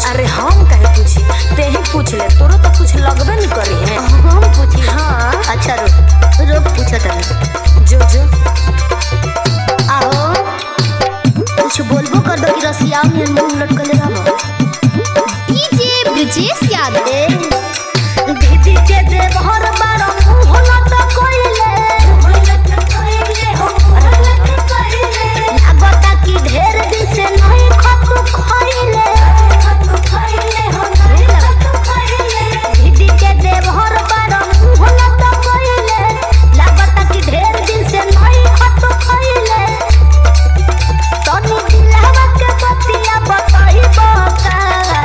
अरे हम कहे पूछी, ते ही पूछ ले, तोरो तो कुछ लगबे नहीं करी है। हम पूछी? हाँ अच्छा रुक रुक पूछत है। जो जो आओ कुछ बोलबो कर दो कि रसिया में मुंह लटकले रहो। डीजे ब्रिजेश यादव दीदी के देवहर बारो मुंह लटकइले लागता कि ढेर दिन से नहीं खतु खइले दीदी के देवहर बारो मुंह लटकइले लागता कि ढेर दिन से नहीं खतु खइले तनी दिलवा के बतिया बताई बका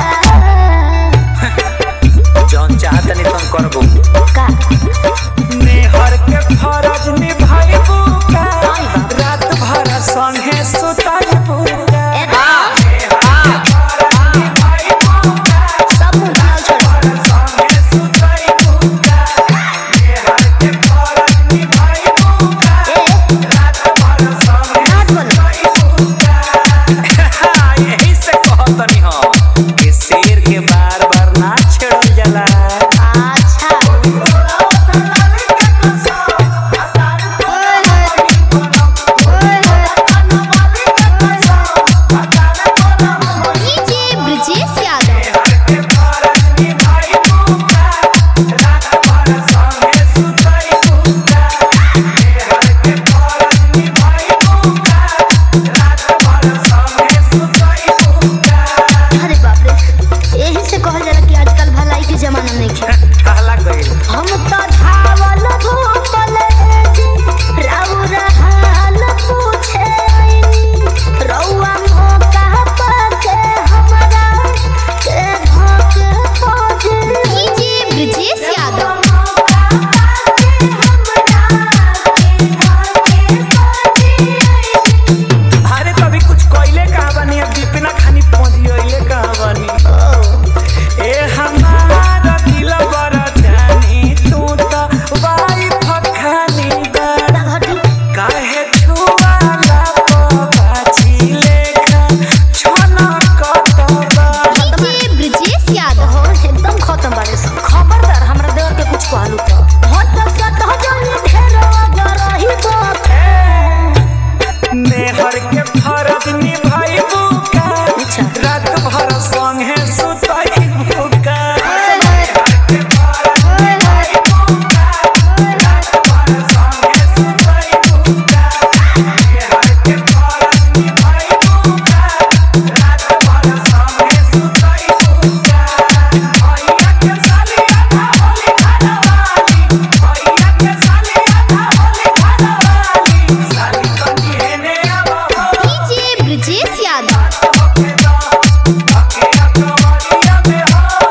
जौन चाहत नहीं तुम करबो का नेहर के फरज निभाइबू का रात भर संगे सुताइबू का सब मुंह छोड़ संगे सुताइबू का नेहर के फरज निभाइबू का रात भर संगे सुताइबू का यही से कहतनी हम कि शेर के बार बार ना छेड़ल जाला। अच्छा डीजे ब्रिजेश यादव अरे बाप रे यही से कहल जाला कि आजकल भलाई के जमाना नहीं है। कहला गइल हम तो धावल भूतल राउर हाल पूछे रउआ मौका पाके हमरा के धोके खोज डीजे ब्रिजेश यादव अरे कभी कुछ कोइले कहा बनी अब दीपिना खानी पहुंचियोले कहा बनी ए हमारा दिल बड़ा जानी तू तो वाई फखानी बड़ा काहे छुआला बाछी लेखा छना कतबा डीजे ब्रिजेश यादव हो एकदम खत्म बारे सब। खबरदार हमरा देवर के कुछ कहलू तो हट सट जनी ढेर गरही बात नेहर के फरज निभाइबू का रात भर संगे सुताइबू का डीजे ब्रिजेश यादव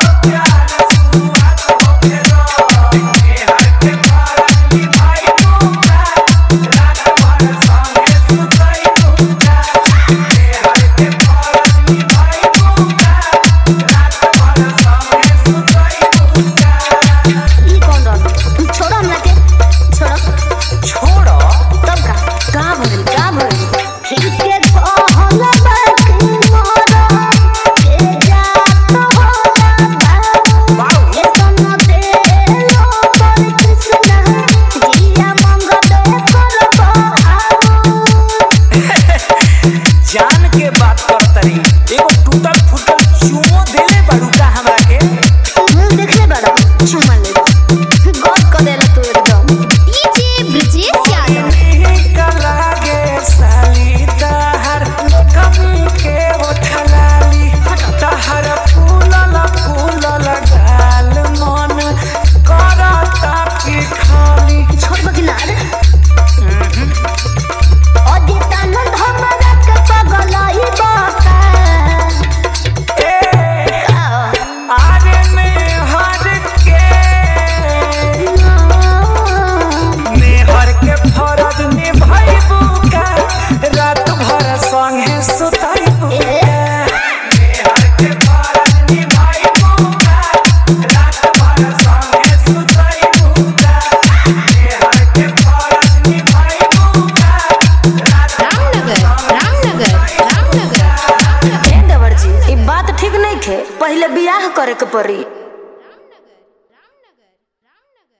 खे, पहले बियाह करे के पड़ी।